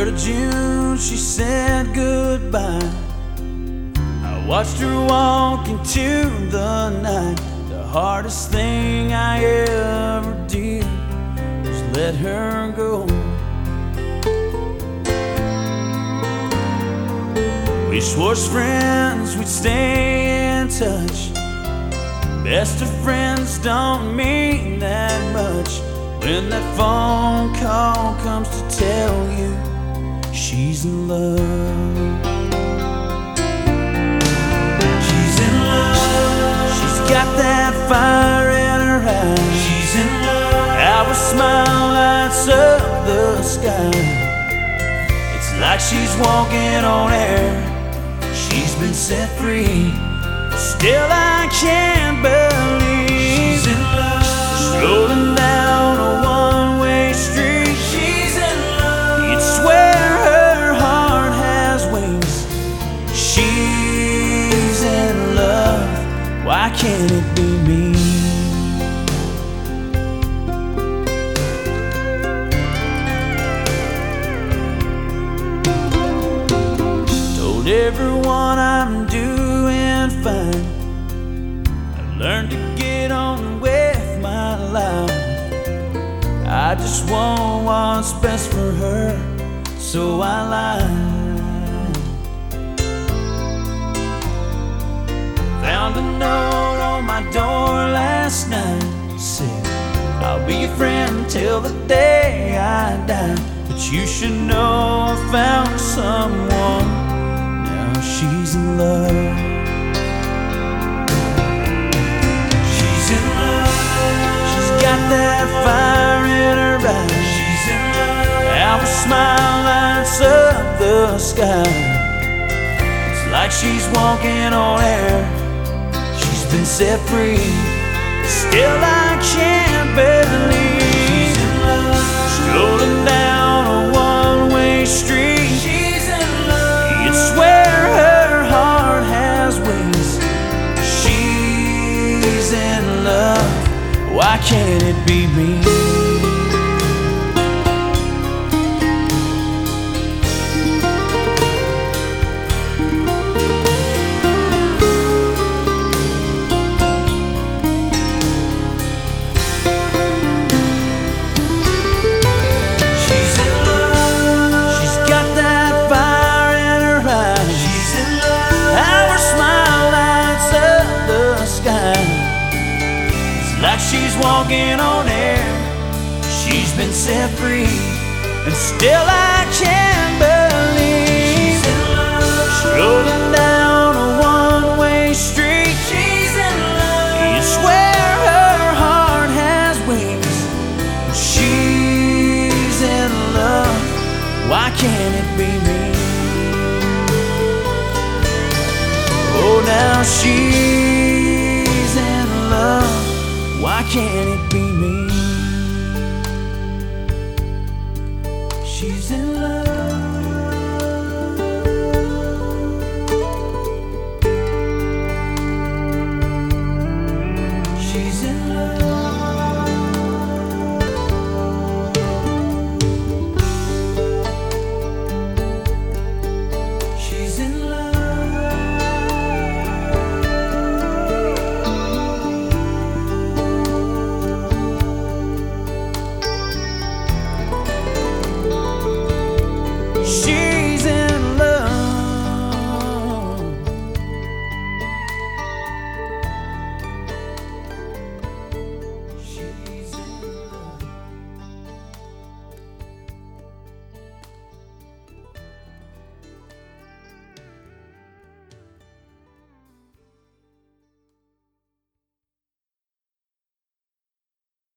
3rd of June, she said goodbye. I watched her walk into the night. The hardest thing I ever did was let her go. We swore as friends we'd stay in touch. Best of friends don't mean that much when that phone call comes to tell you she's in love. She's in love. She's got that fire in her eyes. She's in love. How her smile lights up the sky. It's like she's walking on air. She's been set free. Still I can't believe she's in love. Strolling down a one-way street. She's in love. You'd swear her heart has wings. She's in love. Why can't it be me? Told everyone I'm doing fine. I learned to get on with my life. I just want what's best for her, so I lied. Found a note on my door last night. It said, I'll be your friend till the day I die. But you should know I found someone. Now she's in love. Got that fire in her eyes. She's in love. How her smile lights up the sky. It's like she's walking on air. She's been set free. Still I can't believe she's in love. Strolling down a one-way street. She's in love. You'd swear her heart has wings. She's in love. Why can't it be me? She's in love. She's got that fire in her eyes. She's in love. How her smile lights up the sky. Like she's walking on air. She's been set free. And still I can't believe she's in love. Strolling down a one-way street. She's in love. You swear her heart has wings. She's in love. Why can't it be me? Oh, now she's in love. Why can't it be